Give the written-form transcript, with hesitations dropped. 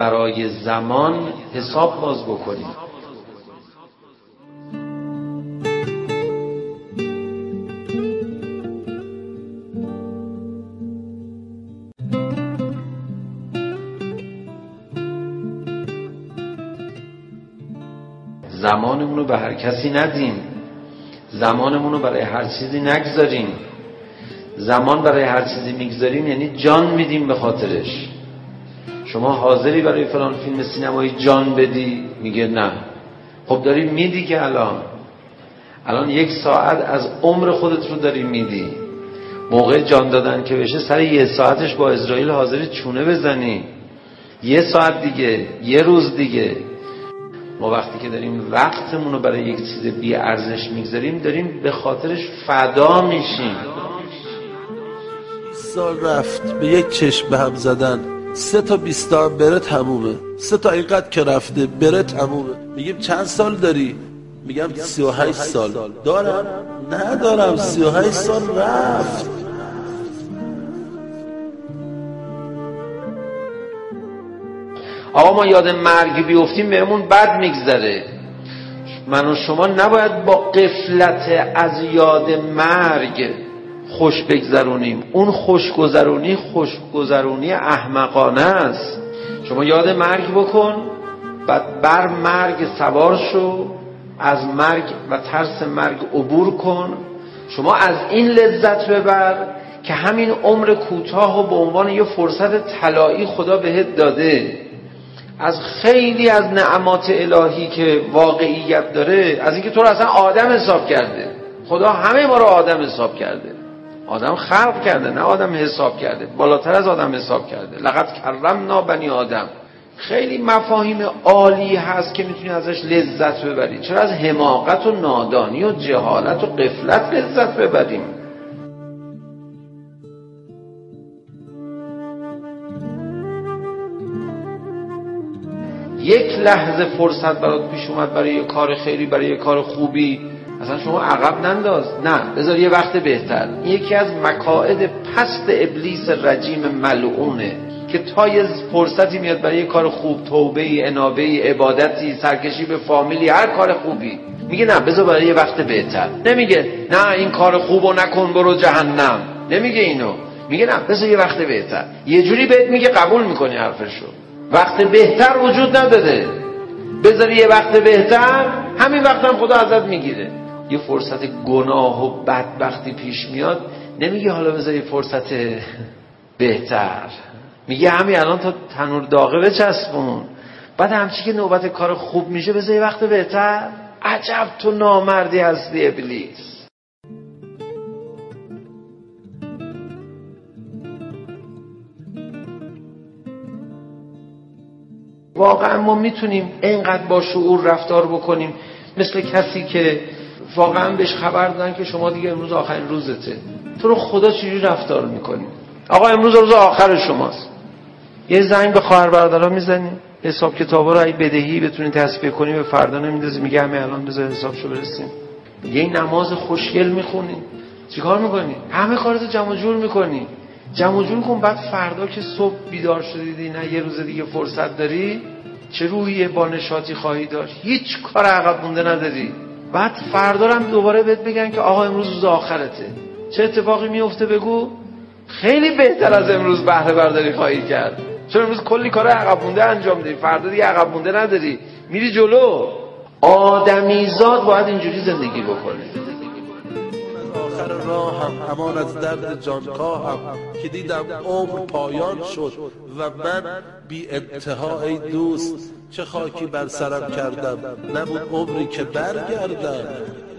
برای زمان حساب باز بکنیم. زمانمون رو به هر کسی ندیم، زمانمون رو برای هر چیزی نگذاریم. زمان برای هر چیزی میگذاریم یعنی جان میدیم به خاطرش. شما حاضری برای فلان فیلم سینمایی جان بدی؟ میگه نه. خب داری میدی که الان 1 ساعت از عمر خودت رو داری میدی. موقع جان دادن که بشه سر 1 ساعتش با اسرائیل حاضری چونه بزنی. 1 ساعت دیگه، 1 روز دیگه. ما وقتی که داریم وقتمون رو برای یک چیز بی ارزش میگذاریم داریم به خاطرش فدا میشیم. سال رفت به یک چشم به هم زدن، 3 تا 20 تا بره تمومه. 3 تا اینقدر که رفته بره تمومه. میگیم چند سال داری؟ میگم 38 سال دارم. ندارم، 38 سال رفت. آقا ما یاد مرگ بیفتیم بهمون بد میگذره. من و شما نباید با غفلت از یاد مرگ خوش بگذرونیم. اون خوشگذرونی احمقانه است. شما یاد مرگ بکن، بعد بر مرگ سوار شو، از مرگ و ترس مرگ عبور کن. شما از این لذت ببر که همین عمر کوتاه و به عنوان یه فرصت طلایی خدا بهت داده. از خیلی از نعمات الهی که واقعیت داره، از اینکه تو رو اصلا آدم حساب کرده. خدا همه ما رو آدم حساب کرده. آدم خلق کرده، نه آدم حساب کرده. بالاتر از آدم حساب کرده. لقد کرمنا بنی آدم. خیلی مفاهیم عالی هست که میتونی ازش لذت ببری. چرا از حماقت و نادانی و جهالت و غفلت لذت ببریم؟ یک لحظه فرصت برات پیش اومد برای یه کار خیری، برای یه کار خوبی، اصلا شما عقب ننداز. نه، بذار یه وقت بهتر. یکی از مکائد پست ابلیس رجیم ملعونه که تا یه فرصتی میاد برای یه کار خوب، توبه، انابه، عبادتی، سرکشی به فامیلی، هر کار خوبی، میگه نه بذار برای یه وقت بهتر. نمیگه نه این کار خوبو نکن برو جهنم، نمیگه اینو. میگه نه بذار یه وقت بهتر. یه جوری بهت میگه قبول میکنی حرفشو. وقت بهتر وجود نداده. بذاری یه وقت بهتر، همین وقت هم خدا ازت میگیره. یه فرصت گناه و بدبختی پیش میاد، نمیگه حالا بذاری یه فرصت بهتر، میگه همین الان تا تنور داغه بچسبون. بعد همچی که نوبت کار خوب میشه بذاری یه وقت بهتر. عجب تو نامردی هستی ابلیس. واقعا ما میتونیم اینقدر با شعور رفتار بکنیم مثل کسی که واقعا بهش خبر دادن که شما دیگه امروز آخرین روزته. تو رو خدا چجوری رفتار میکنی؟ آقا امروز روز آخر شماست. یه زنگ به خواهر برادرها میزنی، حساب کتابا رو اگه بدهی بتونی تصفیه کنی به فردا نمیندازی، میگه همه الان بذار حسابشو برسیم. یه نماز خوشگل میخونی، چیکار میکنی؟ همه کارتو جمع جور میکنی. جمع جور کن، بعد فردا که صبح بیدار شدی نه یه روز دیگه فرصت داری، چه روحیه با نشاطی خواهی داشت؟ هیچ کار عقب مونده نداری. بعد فردا هم دوباره بهت بگن که آقا امروز روز آخرته، چه اتفاقی میفته بگو؟ خیلی بهتر از امروز بهره برداری خواهی کرد، چون امروز کلی کار عقب مونده انجام دادی، فردا دیگه عقب مونده نداری، میری جلو. آدمیزاد باید اینجوری زندگی بکنه. آخر راهم همان از درد جانکاهم که دیدم عمر پایان شد و من بی انتها ای دوست چه خاکی بر سرم کردم، نبود عمری که برگردم.